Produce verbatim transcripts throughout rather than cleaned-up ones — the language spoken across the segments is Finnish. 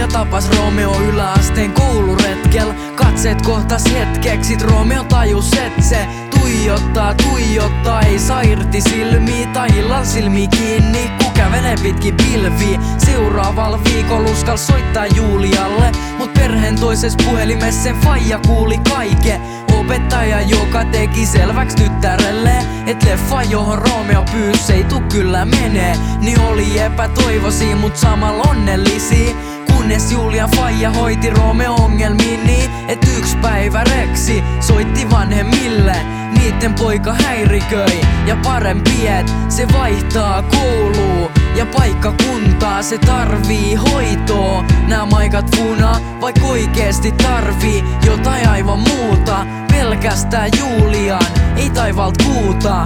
tapas Romeo yläasteen kouluretkel. Katseet kohtas hetkeksi, sit Romeo tajus, et se tuijottaa, tuijottaa, ei saa irti silmiä tai illan silmi kiinni, kun kävelee pitkin pilviä. Seuraavalla viikolla uskal soittaa Julialle, mut perheen toisessa puhelimessa sen faija kuuli kaiken. Opettaja, joka teki selväks tyttärelle, et leffa johon Romeo pyys ei tuu kyllä menee, niin oli epätoivoisia mut samalla onnellisia. Kunnes Julian faija hoiti Romeo ongelmiin niin, et yks päivä Reksi soitti vanhemmille. Niitten poika häiriköi ja parempi et se vaihtaa koulua ja paikkakuntaa, se tarvii hoitoa. Nää maikat funaa, vaik oikeesti tarvii jotain aivan muuta. Pelkästään Julian, ei taivaalt kuuta.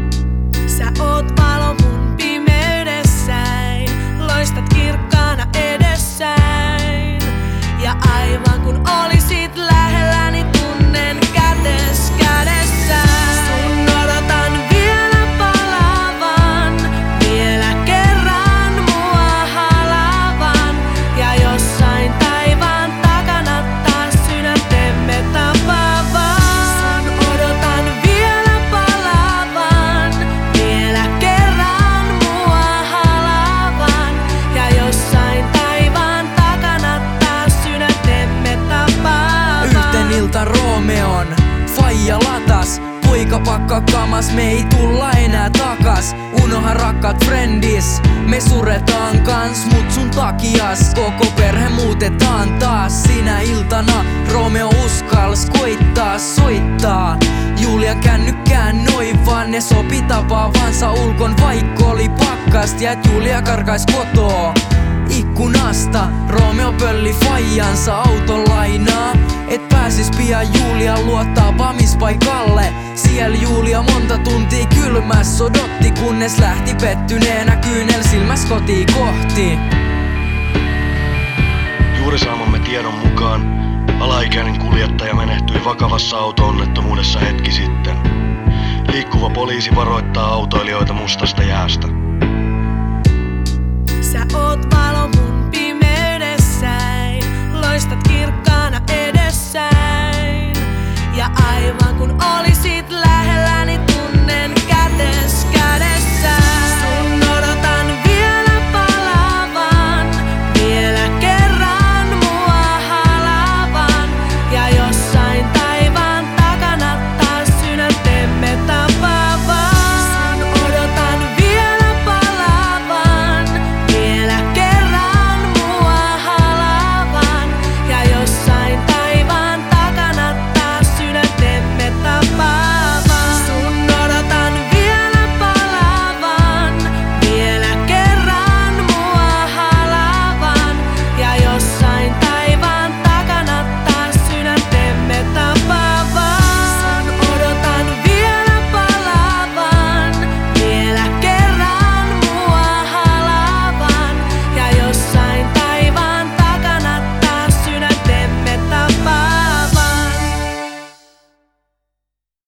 Sä oot valo mun pimeydessäin, loistat kirkkaana edessäin. Ja aivan kun olisit lähelläni, tunnen kätes kädessään. Sun odotan vielä palavan, vielä kerran mua halavan. Ja jossain taivaan takana taas sydäntemme tapaavan. Sun odotan vielä palavan, vielä kerran mua halavan. Ja jossain taivaan takana taas sydäntemme tapaavan. Yhten ilta Romeon faija latas, poika pakka kamas, me ei tulla enää takas. Unoha rakkaat friendis, me suretaan kans, mut sun takias koko perhe muutetaan taas. Sinä iltana Romeo uskals koittaa soittaa Julia kännykkään noin vaan, ne sopi tapaavansa ulkon vaikka oli pakkast. Ja et Julia karkais kotoo ikkunasta, Romeo pölli faijansa auton lainaa, et pääsis pian Julia luottaa pamispaikalle. Siel Julia monta tuntia kylmäs odotti, kunnes lähti pettyneenä kyynel silmäs kotiin kohti. Juuri saamamme tiedon mukaan alaikäinen kuljettaja menehtyi vakavassa auto-onnettomuudessa hetki sitten. Liikkuva poliisi varoittaa autoilijoita mustasta jäästä. Sä oot valo mun pimeydessäin, loistat kirkkaana edessäin. Ja aivan kun olisit lähelläni, tunnen kätes